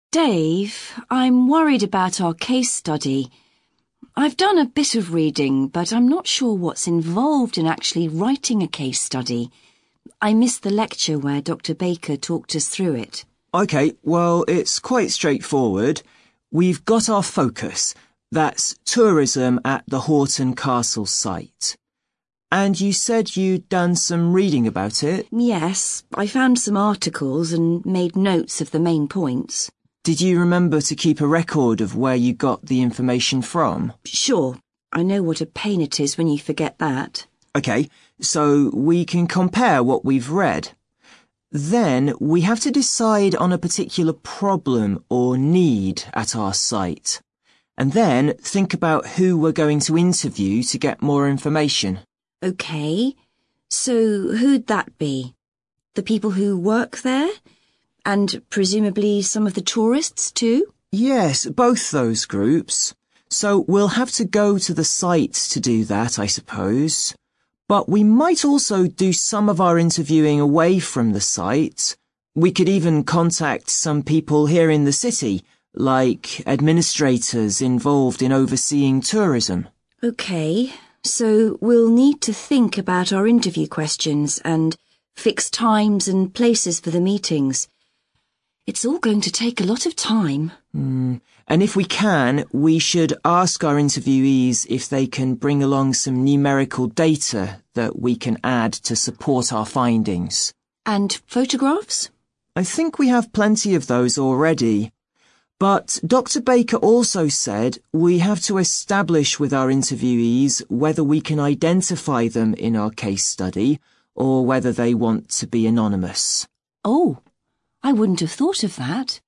Dave, I'm worried about our case study. I've done a bit of reading, but I'm not sure what's involved in actually writing a case study. I missed the lecture where Dr. Baker talked us through it. OK, well, it's quite straightforward. We've got our focus. That's tourism at the Horton Castle site. And you said you'd done some reading about it? Yes, I found some articles and made notes of the main points. Did you remember to keep a record of where you got the information from? Sure, I know what a pain it is when you forget that. OK, so we can compare what we've read. Then we have to decide on a particular problem or need at our site. And then think about who we're going to interview to get more information. OK, so who'd that be? The people who work there? And presumably some of the tourists too? Yes, both those groups. So we'll have to go to the site to do that, I suppose. But we might also do some of our interviewing away from the site. We could even contact some people here in the city, like administrators involved in overseeing tourism. OK, so we'll need to think about our interview questions and fix times and places for the meetings. It's all going to take a lot of time. And if we can, we should ask our interviewees if they can bring along some numerical data that we can add to support our findings. And photographs? I think we have plenty of those already. But Dr. Baker also said we have to establish with our interviewees whether we can identify them in our case study or whether they want to be anonymous. Oh, I wouldn't have thought of that.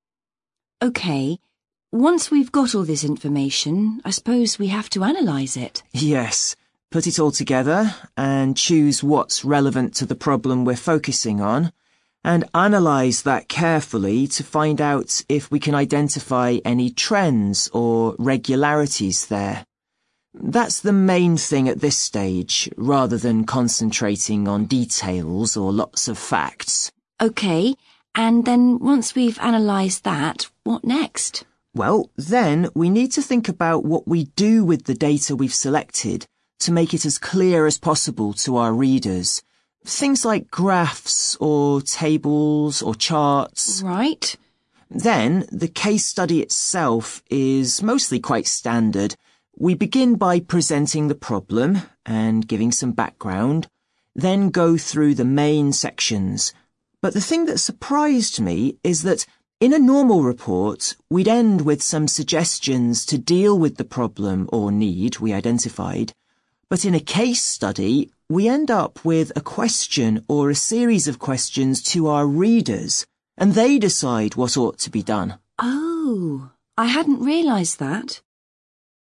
OK, once we've got all this information, I suppose we have to analyse it. Yes, put it all together and choose what's relevant to the problem we're focusing on, and analyse that carefully to find out if we can identify any trends or regularities there. That's the main thing at this stage, rather than concentrating on details or lots of facts. OK, and then once we've analysed that, what next? Well, then we need to think about what we do with the data we've selected to make it as clear as possible to our readers. Things like graphs or tables or charts. Right. Then the case study itself is mostly quite standard. We begin by presenting the problem and giving some background, then go through the main sections. But the thing that surprised me is that in a normal report, we'd end with some suggestions to deal with the problem or need we identified. But in a case study, we end up with a question or a series of questions to our readers, and they decide what ought to be done. Oh, I hadn't realised that.